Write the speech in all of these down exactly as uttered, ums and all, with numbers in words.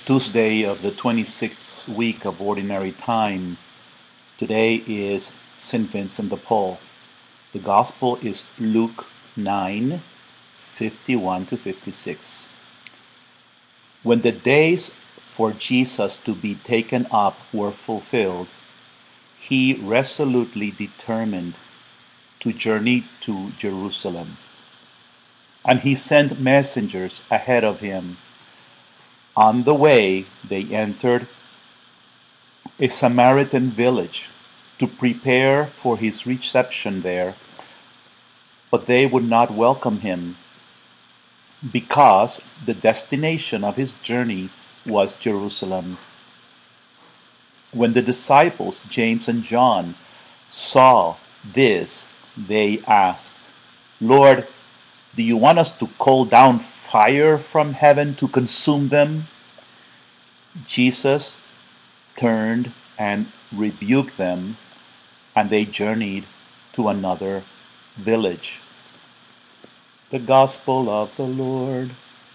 Tuesday of the twenty-sixth week of Ordinary Time. Today is Saint Vincent de Paul. The Gospel is Luke nine, fifty-one to fifty-six. When the days for Jesus to be taken up were fulfilled, he resolutely determined to journey to Jerusalem. And he sent messengers ahead of him. On the way, they entered a Samaritan village to prepare for his reception there, but they would not welcome him because the destination of his journey was Jerusalem. When the disciples, James and John, saw this, they asked, "Lord, do you want us to call down fire from heaven to consume them?" Jesus turned and rebuked them, and they journeyed to another village. The Gospel of the Lord.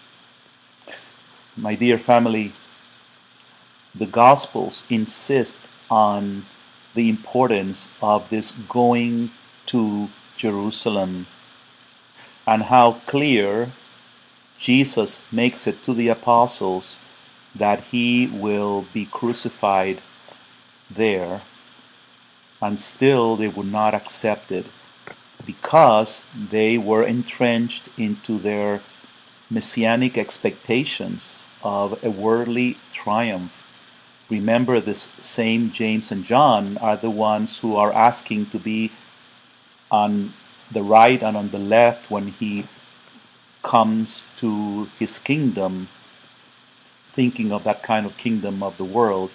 My dear family, the Gospels insist on the importance of this going to Jerusalem and how clear Jesus makes it to the apostles that he will be crucified there, and still they would not accept it because they were entrenched into their messianic expectations of a worldly triumph. Remember, this same James and John are the ones who are asking to be on the right and on the left when he comes to his kingdom, thinking of that kind of kingdom of the world.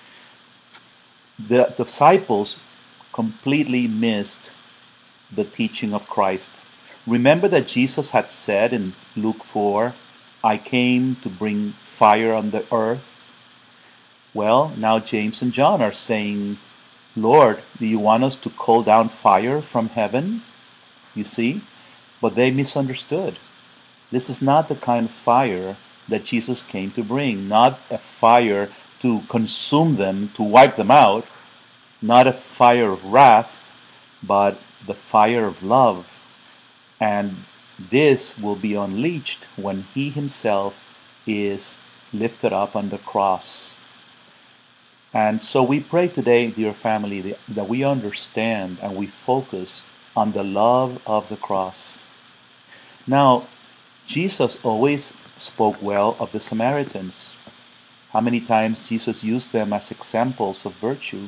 The disciples completely missed the teaching of Christ. Remember that Jesus had said in Luke four, "I came to bring fire on the earth." Well, now James and John are saying, "Lord, do you want us to call down fire from heaven?" You see? But they misunderstood. This is not the kind of fire that Jesus came to bring. Not a fire to consume them, to wipe them out. Not a fire of wrath, but the fire of love. And this will be unleashed when he himself is lifted up on the cross. And so we pray today, dear family, that we understand and we focus on the love of the cross. Now, Jesus always spoke well of the Samaritans. How many times Jesus used them as examples of virtue.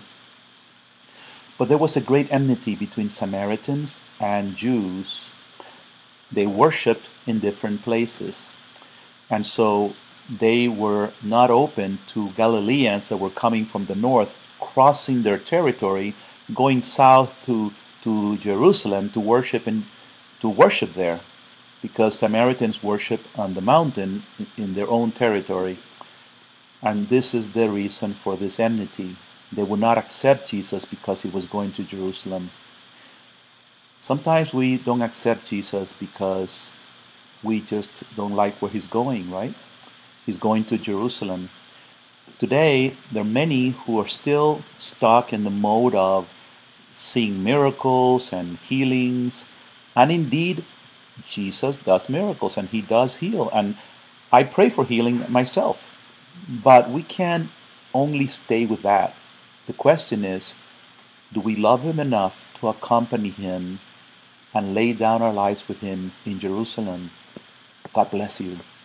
But there was a great enmity between Samaritans and Jews. They worshipped in different places. And so they were not open to Galileans that were coming from the north, crossing their territory, going south to, to Jerusalem to worship in, to worship there, because Samaritans worship on the mountain in their own territory. And this is the reason for this enmity. They would not accept Jesus because he was going to Jerusalem. Sometimes we don't accept Jesus because we just don't like where he's going, right? He's going to Jerusalem. Today, there are many who are still stuck in the mode of seeing miracles and healings. And indeed, Jesus does miracles and he does heal. And I pray for healing myself. But we can't only stay with that. The question is, do we love him enough to accompany him and lay down our lives with him in Jerusalem? God bless you.